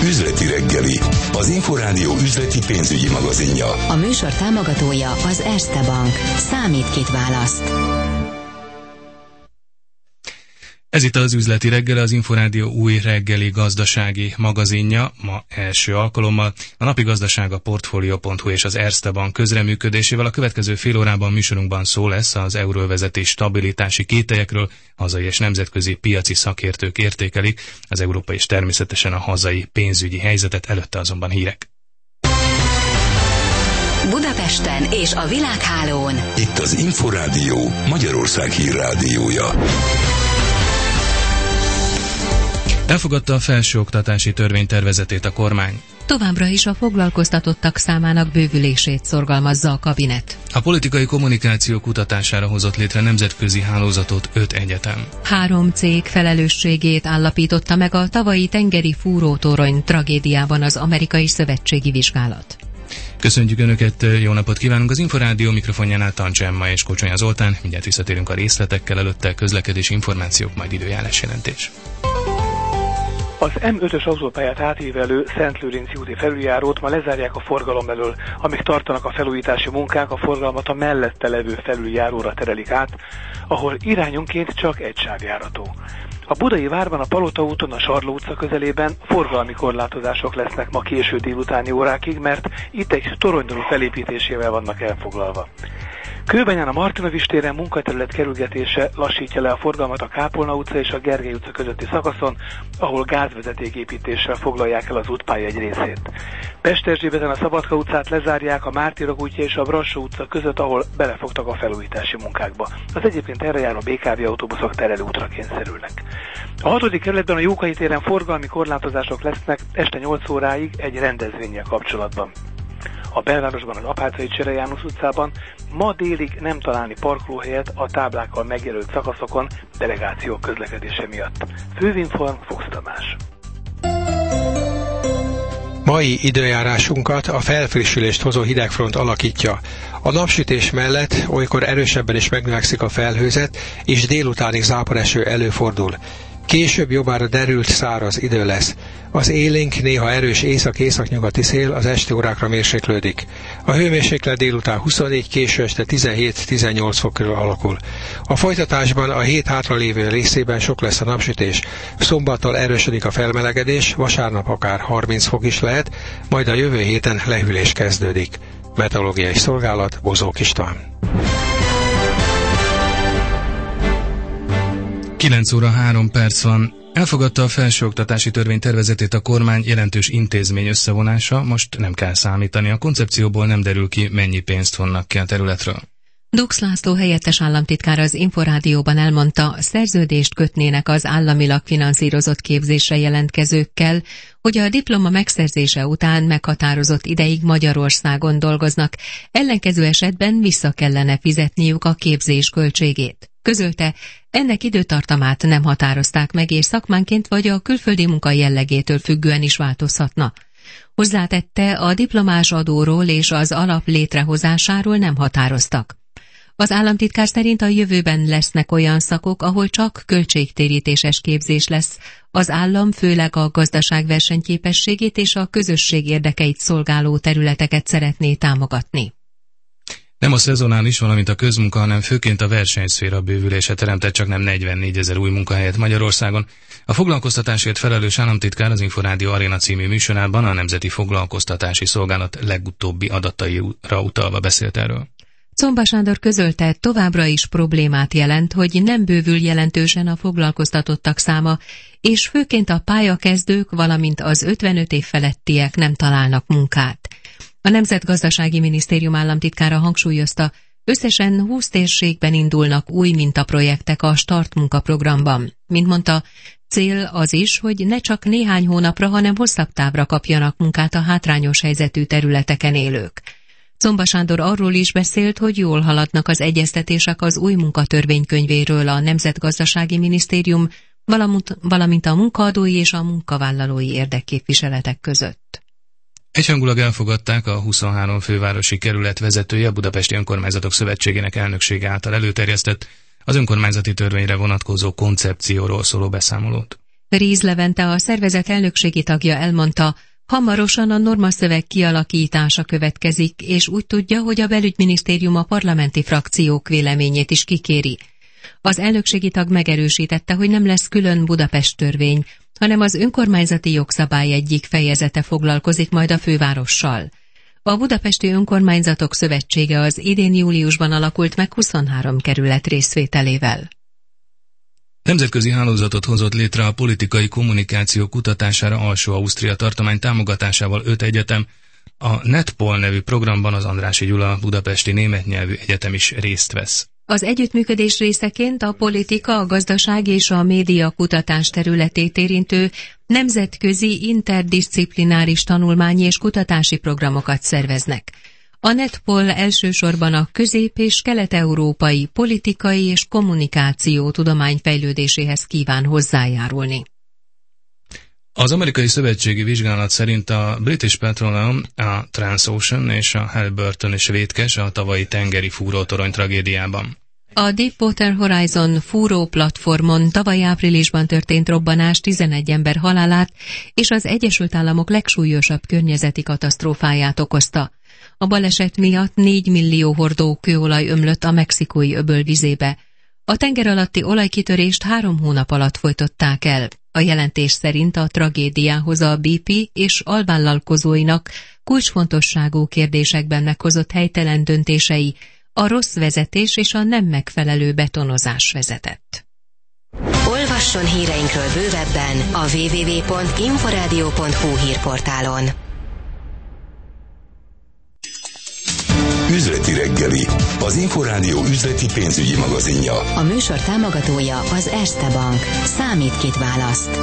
Üzleti reggeli, az Inforádió üzleti pénzügyi magazinja. A műsor támogatója az Erste Bank. Számít, kit választ. Ez itt az Üzleti reggel, az Inforádió új reggeli gazdasági magazinja, ma első alkalommal. A napi gazdaság a Portfolio.hu és az Erste Bank közreműködésével. A következő fél órában műsorunkban szó lesz az euróövezeti stabilitási kételyekről, hazai és nemzetközi piaci szakértők értékelik az európai és természetesen a hazai pénzügyi helyzetet, előtte azonban hírek. Budapesten és a világhálón. Itt az Inforádió, Magyarország hírrádiója. Elfogadta a felsőoktatási törvénytervezetét a kormány. Továbbra is a foglalkoztatottak számának bővülését szorgalmazza a kabinet. A politikai kommunikáció kutatására hozott létre nemzetközi hálózatot 5 egyetem. 3 cég felelősségét állapította meg a tavalyi tengeri fúrótorony tragédiában az amerikai szövetségi vizsgálat. Köszönjük Önöket, jó napot kívánunk! Az Inforádió mikrofonjánál Tancsa Emma és Kocsonya Zoltán. Mindjárt visszatérünk a részletekkel, előtte közlekedési információk, majd időjárás jelentés. Az M5-ös autópályát átívelő Szentlőrinci úti felüljárót ma lezárják a forgalom elől. Amíg tartanak a felújítási munkák, a forgalmat a mellette levő felüljáróra terelik át, ahol irányonként csak egy sáv járható. A Budai Várban a Palota úton, a Sarló utca közelében forgalmi korlátozások lesznek ma késő délutáni órákig, mert itt egy toronydarú felépítésével vannak elfoglalva. Kőbányán a Martinovics téren munkaterület kerülgetése lassítja le a forgalmat a Kápolna utca és a Gergely utca közötti szakaszon, ahol gázvezetéképítéssel foglalják el az útpálya egy részét. Pesterzsébeten a Szabadka utcát lezárják a Mártírok útja és a Brassó utca között, ahol belefogtak a felújítási munkákba. Az egyébként erre járó BKV autóbuszok terelőútra kényszerülnek. A 6. kerületben a Jókai téren forgalmi korlátozások lesznek este 8 óráig egy rendezvénnyel kapcsolatban. A belvárosban, az Apáczai Csere János utcában ma délig nem találni parkolóhelyet a táblákkal megjelölt szakaszokon delegációk közlekedése miatt. Fővinform, Fuchs Tamás. Mai időjárásunkat a felfrissülést hozó hidegfront alakítja. A napsütés mellett olykor erősebben is megnövekszik a felhőzet, és délutánig záporeső előfordul. Később jobbára derült, száraz idő lesz. Az élénk, néha erős észak-északnyugati szél az esti órákra mérséklődik. A hőmérséklet délután 24, késő este 17-18 fok körül alakul. A folytatásban a hét hátralévő részében sok lesz a napsütés. Szombattól erősödik a felmelegedés, vasárnap akár 30 fok is lehet, majd a jövő héten lehűlés kezdődik. Meteorológiai szolgálat, Bozók István. 9 óra 3 perc van. Elfogadta a felsőoktatási törvénytervezetét a kormány, jelentős intézmény összevonása, most nem kell számítani. A koncepcióból nem derül ki, mennyi pénzt vonnak ki a területről. Dux László helyettes államtitkár az Inforádióban elmondta, szerződést kötnének az államilag finanszírozott képzésre jelentkezőkkel, hogy a diploma megszerzése után meghatározott ideig Magyarországon dolgoznak, ellenkező esetben vissza kellene fizetniük a képzés költségét. Közölte, ennek időtartamát nem határozták meg, és szakmánként vagy a külföldi munka jellegétől függően is változhatna. Hozzátette, a diplomás adóról és az alap létrehozásáról nem határoztak. Az államtitkár szerint a jövőben lesznek olyan szakok, ahol csak költségtérítéses képzés lesz. Az állam főleg a gazdaság versenyképességét és a közösség érdekeit szolgáló területeket szeretné támogatni. Nem a szezonális, valamint a közmunka, hanem főként a versenyszféra bővülése teremtett csaknem 44 000 új munkahelyet Magyarországon. A foglalkoztatásért felelős államtitkár az Inforádió Aréna című műsorában a Nemzeti Foglalkoztatási Szolgálat legutóbbi adataira utalva beszélt erről. Czomba Sándor közölte, továbbra is problémát jelent, hogy nem bővül jelentősen a foglalkoztatottak száma, és főként a pályakezdők, valamint az 55 év felettiek nem találnak munkát. A Nemzetgazdasági Minisztérium államtitkára hangsúlyozta, összesen 20 térségben indulnak új mintaprojektek a Start munkaprogramban. Mint mondta, cél az is, hogy ne csak néhány hónapra, hanem hosszabb távra kapjanak munkát a hátrányos helyzetű területeken élők. Czomba Sándor arról is beszélt, hogy jól haladnak az egyeztetések az új munkatörvénykönyvéről a Nemzetgazdasági Minisztérium, valamint a munkaadói és a munkavállalói érdekképviseletek között. Egyhangulag elfogadták a 23 fővárosi kerület vezetője, a Budapesti Önkormányzatok Szövetségének elnöksége által előterjesztett az önkormányzati törvényre vonatkozó koncepcióról szóló beszámolót. Réz Levente, a szervezet elnökségi tagja elmondta, hamarosan a normaszöveg kialakítása következik, és úgy tudja, hogy a belügyminisztérium a parlamenti frakciók véleményét is kikéri. Az elnökségi tag megerősítette, hogy nem lesz külön Budapest törvény, hanem az önkormányzati jogszabály egyik fejezete foglalkozik majd a fővárossal. A Budapesti Önkormányzatok Szövetsége az idén júliusban alakult meg 23 kerület részvételével. Nemzetközi hálózatot hozott létre a politikai kommunikáció kutatására Alsó-Ausztria tartomány támogatásával 5 egyetem. A NetPol nevű programban az Andrássy Gyula Budapesti Német Nyelvű Egyetem is részt vesz. Az együttműködés részeként a politika, a gazdaság és a média kutatás területét érintő nemzetközi interdiszciplináris tanulmányi és kutatási programokat szerveznek. A NetPol elsősorban a közép- és kelet-európai politikai és kommunikáció tudományfejlődéséhez kíván hozzájárulni. Az amerikai szövetségi vizsgálat szerint a British Petroleum, a Transocean és a Halliburton is vétkes a tavalyi tengeri fúrótorony tragédiában. A Deepwater Horizon fúró platformon tavaly áprilisban történt robbanás 11 ember halálát és az Egyesült Államok legsúlyosabb környezeti katasztrófáját okozta. A baleset miatt 4 millió hordó kőolaj ömlött a mexikói öböl vizébe. A tenger alatti olajkitörést 3 hónap alatt folytották el. A jelentés szerint a tragédiához a BP és alvállalkozóinak kulcsfontosságú kérdésekben meghozott helytelen döntései, a rossz vezetés és a nem megfelelő betonozás vezetett. Olvasson híreinkről bővebben a www.inforadio.hu hírportálon. Üzleti reggeli, az Inforádió üzleti pénzügyi magazinja. A műsor támogatója az Erste Bank. Számít, kit választ.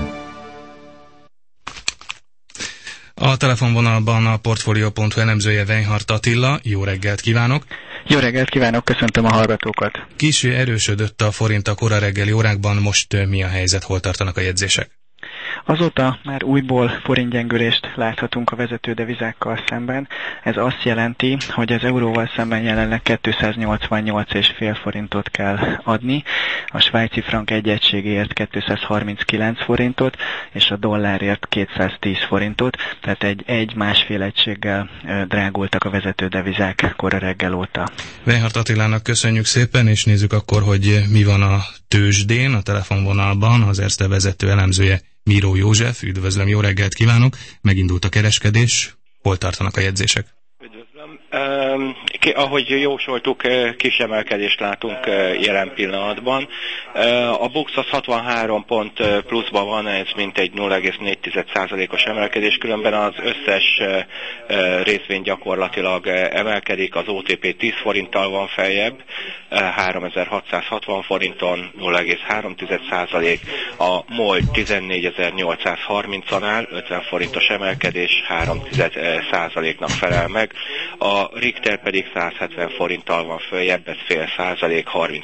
A telefonvonalban a Portfolio.hu elemzője Weinhardt Attila. Jó reggelt kívánok! Jó reggelt kívánok, köszöntöm a hallgatókat! Kissé erősödött a forint a kora reggeli órákban, most mi a helyzet, hol tartanak a jegyzések? Azóta már újból forintgyengülést láthatunk a vezető devizákkal szemben. Ez azt jelenti, hogy az euróval szemben jelenleg 288,5 forintot kell adni, a svájci frank egy egységéért 239 forintot, és a dollárért 210 forintot, tehát egy-másfél egységgel drágultak a vezető devizák kora reggel óta. Weinhardt Attilának köszönjük szépen, és nézzük akkor, hogy mi van a tőzsdén, a telefonvonalban az Erste vezető elemzője Miró József. Üdvözlöm, jó reggelt kívánok! Megindult a kereskedés, hol tartanak a jegyzések? Üdvözlöm! Ahogy jósoltuk, kis emelkedést látunk jelen pillanatban. A Bux az 63 pont pluszban van, ez mintegy 0,4%-os emelkedés, különben az összes részvény gyakorlatilag emelkedik, az OTP 10 forinttal van feljebb, 3660 forinton 0,3%, a MOL 14.830-an áll, 50 forintos emelkedés, 3%-nak felel meg, a Richter pedig 170 forinttal van följebb, ez fél százalék,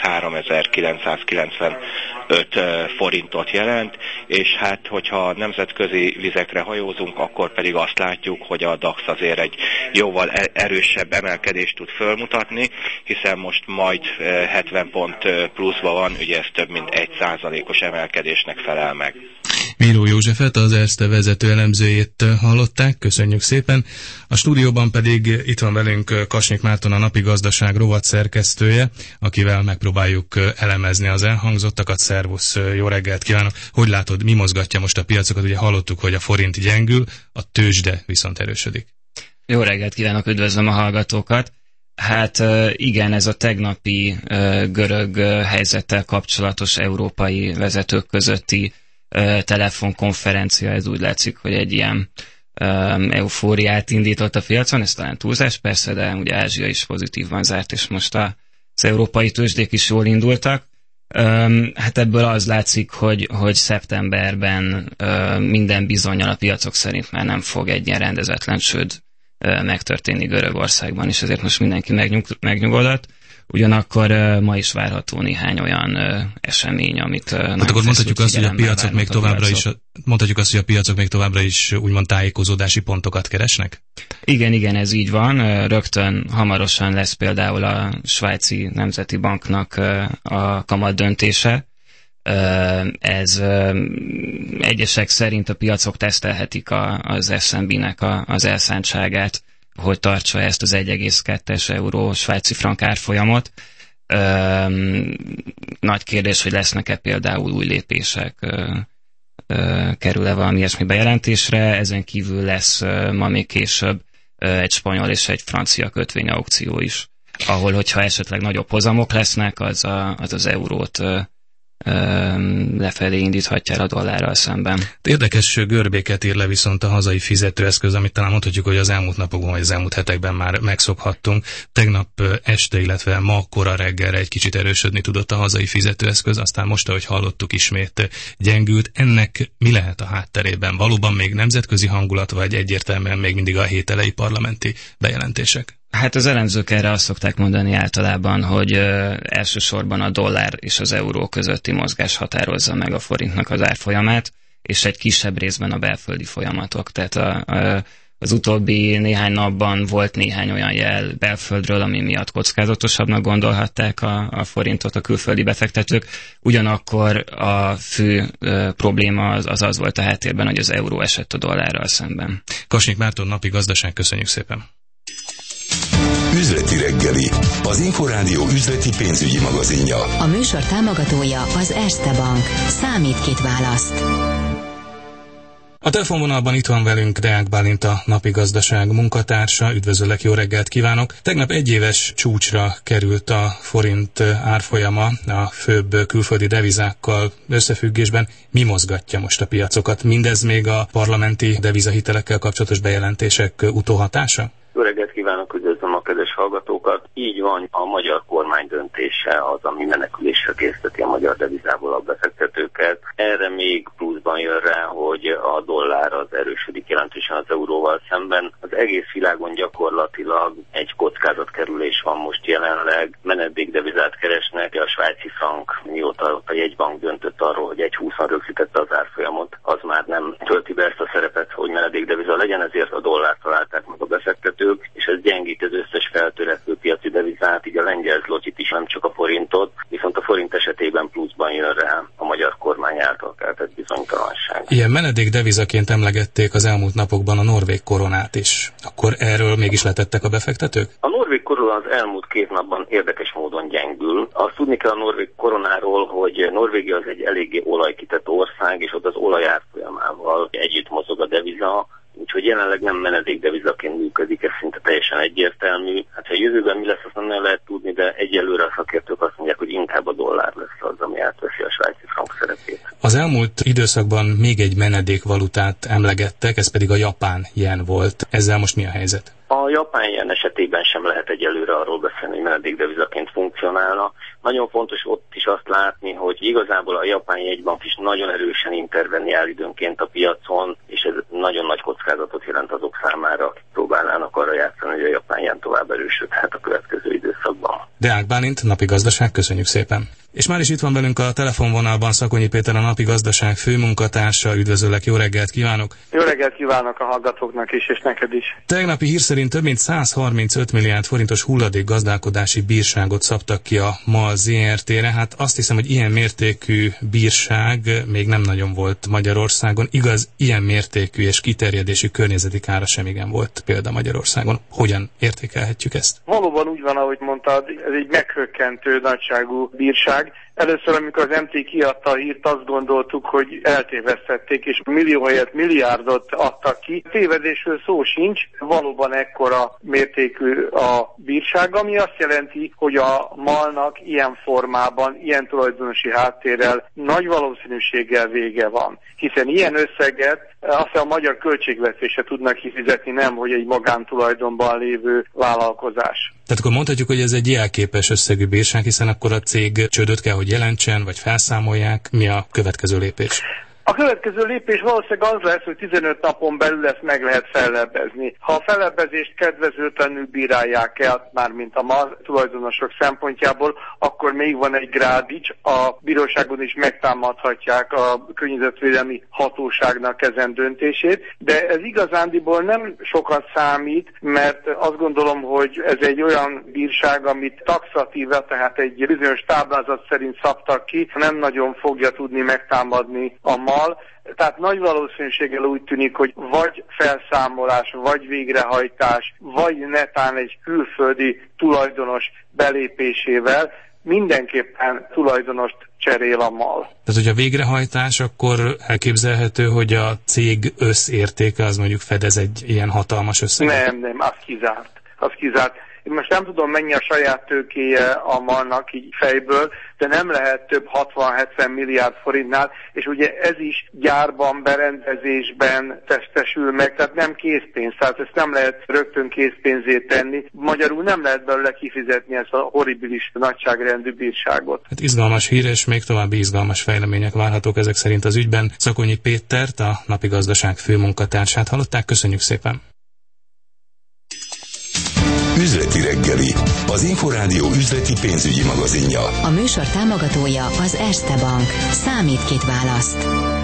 33.995 forintot jelent, és hát, hogyha nemzetközi vizekre hajózunk, akkor pedig azt látjuk, hogy a DAX azért egy jóval erősebb emelkedést tud fölmutatni, hiszen most majd 70 pont pluszban van, ugye ez több mint 1%-os emelkedésnek felel meg. Miró Józsefet, az Erste vezető elemzőjét hallották, köszönjük szépen. A stúdióban pedig itt van velünk Kasnyik Márton, a Napi Gazdaság rovat szerkesztője, akivel megpróbáljuk elemezni az elhangzottakat. Szervusz, jó reggelt kívánok! Hogy látod, mi mozgatja most a piacokat? Ugye hallottuk, hogy a forint gyengül, a tőzsde viszont erősödik. Jó reggelt kívánok, üdvözlöm a hallgatókat! Hát igen, ez a tegnapi görög helyzettel kapcsolatos európai vezetők közötti telefonkonferencia, ez úgy látszik, hogy egy ilyen eufóriát indított a piacon, ez talán túlzás persze, de ugye Ázsia is pozitívan zárt, és most az európai tőzsdék is jól indultak. Hát ebből az látszik, hogy szeptemberben minden bizonnyal a piacok szerint már nem fog egy ilyen rendezetlen csőd megtörténni Görögországban, és ezért most mindenki megnyugodott. Ugyanakkor ma is várható néhány olyan esemény, amit hát akkor mondhatjuk azt, hogy a piacok még továbbra is, mondhatjuk azt, hogy a piacok még továbbra is úgymond tájékozódási pontokat keresnek? Igen, ez így van. Rögtön hamarosan lesz például a Svájci Nemzeti Banknak a kamat döntése. Ez egyesek szerint a piacok tesztelhetik az SNB-nek az elszántságát, hogy tartsa ezt az 1,2 euró svájci frank árfolyamot. Nagy kérdés, hogy lesznek-e például új lépések, kerül-e valami ilyesmi bejelentésre. Ezen kívül lesz ma még később egy spanyol és egy francia kötvényaukció is, ahol, hogyha esetleg nagyobb hozamok lesznek, az eurót lefelé indíthatja el a dollárral szemben. Érdekes görbéket ír le viszont a hazai fizetőeszköz, amit talán mondhatjuk, hogy az elmúlt napokban vagy az elmúlt hetekben már megszokhattunk. Tegnap este, illetve ma kora reggelre egy kicsit erősödni tudott a hazai fizetőeszköz, aztán most, ahogy hallottuk, ismét gyengült. Ennek mi lehet a hátterében? Valóban még nemzetközi hangulat, vagy egyértelműen még mindig a hét elejé parlamenti bejelentések? Hát az elemzők erre azt szokták mondani általában, hogy elsősorban a dollár és az euró közötti mozgás határozza meg a forintnak az árfolyamát, és egy kisebb részben a belföldi folyamatok. Tehát az utóbbi néhány napban volt néhány olyan jel belföldről, ami miatt kockázatosabbnak gondolhatták a forintot a külföldi befektetők. Ugyanakkor a fő probléma az volt a háttérben, hogy az euró esett a dollárral szemben. Kasnyik Márton, Napi Gazdaság, köszönjük szépen! Üzleti reggeli, az Inforádió üzleti pénzügyi magazinja. A műsor támogatója az Erste Bank. Számít, kit választ. A telefonvonalban itt van velünk Deák Bálint, a Napi Gazdaság munkatársa. Üdvözöllek, jó reggelt kívánok! Tegnap egyéves csúcsra került a forint árfolyama a főbb külföldi devizákkal összefüggésben. Mi mozgatja most a piacokat? Mindez még a parlamenti devizahitelekkel kapcsolatos bejelentések utóhatása? Jó reggelt kívánok, üdvözlöm a kedves hallgatókat. Így van, a magyar kormány döntése az, ami menekülésre készteti a magyar devizából a befektetőket. Erre még pluszban jön rá, hogy a dollár az erősödik jelentősen az euróval szemben. Az egész világon gyakorlatilag egy kockázatkerülés van most jelenleg. Menedékdevizát keresnek, a svájci frank, mióta a jegybank döntött arról, hogy 1,20-an rögzítette az árfolyamot, az már nem tölti be ezt a szerepet, hogy menedékdeviza legyen, ezért a dollárt találták meg a befektetők, és ez gyengíti az összes feltörekvő piaci devizát, így a lengyel zlotyit is, nem csak a forintot, viszont a forint esetében pluszban jön rá a magyar kormány által keltett bizonytalanság. Ilyen menedékdevizaként emlegették az elmúlt napokban a norvég koronát is. Akkor erről mégis letettek a befektetők? A norvég korona az elmúlt 2 napban érdekes módon gyengül. Azt tudni kell a norvég koronáról, hogy Norvégia az egy eléggé olajkitett ország, és ott az olaj árfolyamával együtt mozog a deviza, úgyhogy jelenleg nem menedékdevizaként működik, ez szinte teljesen egyértelmű. Hát ha a jövőben mi lesz, azt nem lehet tudni, de egyelőre a szakértők azt mondják, hogy inkább a dollár lesz az, ami átveszi a svájci frank szerepét. Az elmúlt időszakban még egy menedékvalutát emlegettek, ez pedig a japán jen volt. Ezzel most mi a helyzet? A japán jen esetében sem lehet egyelőre arról beszélni, hogy menedékdevizaként funkcionálna. Nagyon fontos ott is azt látni, hogy igazából a japán jegybank is nagyon erősen interveniál időnként a piacon, és ez nagyon nagy kockázatot jelent azok számára, akik próbálnának arra játszani, hogy a japán jen tovább erősödhet a következő időszakban. Deák Bálint, Napi Gazdaság, köszönjük szépen! És már is itt van velünk a telefonvonalban Szakonyi Péter, a Napi Gazdaság főmunkatársa. Üdvözöllek, jó reggelt kívánok! Jó reggelt kívánok a hallgatóknak is, és neked is! Tegnapi hír szerint több mint 135 milliárd forintos hulladékgazdálkodási bírságot szabtak ki a MAL ZRT-re. Hát azt hiszem, hogy ilyen mértékű bírság még nem nagyon volt Magyarországon. Igaz, ilyen mértékű és kiterjedésű környezeti kára sem igen volt példa Magyarországon. Hogyan értékelhetjük ezt? Valóban úgy van, ahogy mondtad, ez egy meghökkentő nagyságú bírság. Először, amikor az MT kiadta a hírt, azt gondoltuk, hogy eltévesztették, és millió helyett milliárdot adtak ki. Tévedésről szó sincs, valóban ekkora mértékű a bírság, ami azt jelenti, hogy a MAL-nak ilyen formában, ilyen tulajdonosi háttérrel nagy valószínűséggel vége van. Hiszen ilyen összeget azt a magyar költségvetésre tudnak kifizetni, nem, hogy egy magántulajdonban lévő vállalkozás. Tehát akkor mondhatjuk, hogy ez egy jelképes összegű bírság, hiszen akkor a cég csődöt kell, hogy jelentsen, vagy felszámolják. Mi a következő lépés? A következő lépés valószínűleg az lesz, hogy 15 napon belül ezt meg lehet fellebbezni. Ha a fellebbezést kedvezőtlenül bírálják el, mármint a MAL tulajdonosok szempontjából, akkor még van egy grádics, a bíróságon is megtámadhatják a környezetvédelmi hatóságnak ezen döntését, de ez igazándiból nem sokat számít, mert azt gondolom, hogy ez egy olyan bírság, amit taxatíve, tehát egy bizonyos táblázat szerint szabtak ki, nem nagyon fogja tudni megtámadni a MAL. Tehát nagy valószínűséggel úgy tűnik, hogy vagy felszámolás, vagy végrehajtás, vagy netán egy külföldi tulajdonos belépésével mindenképpen tulajdonost cserél a MAL. Tehát, hogy a végrehajtás, akkor elképzelhető, hogy a cég összértéke az mondjuk fedez egy ilyen hatalmas összeget? Nem, az kizárt. Én most nem tudom, mennyi a saját tőkéje a MAL-nak így fejből, de nem lehet több 60-70 milliárd forintnál, és ugye ez is gyárban, berendezésben testesül meg, tehát nem készpénz, tehát ezt nem lehet rögtön készpénzé tenni. Magyarul nem lehet belőle kifizetni ezt a horribilis nagyságrendű bírságot. Hát izgalmas hír, és még további izgalmas fejlemények várhatók ezek szerint az ügyben. Szakonyi Pétert, a Napi Gazdaság főmunkatársát hallották, köszönjük szépen! Üzleti reggeli, az Inforádió üzleti pénzügyi magazinja. A műsor támogatója az Erste Bank. Számít, kit választ.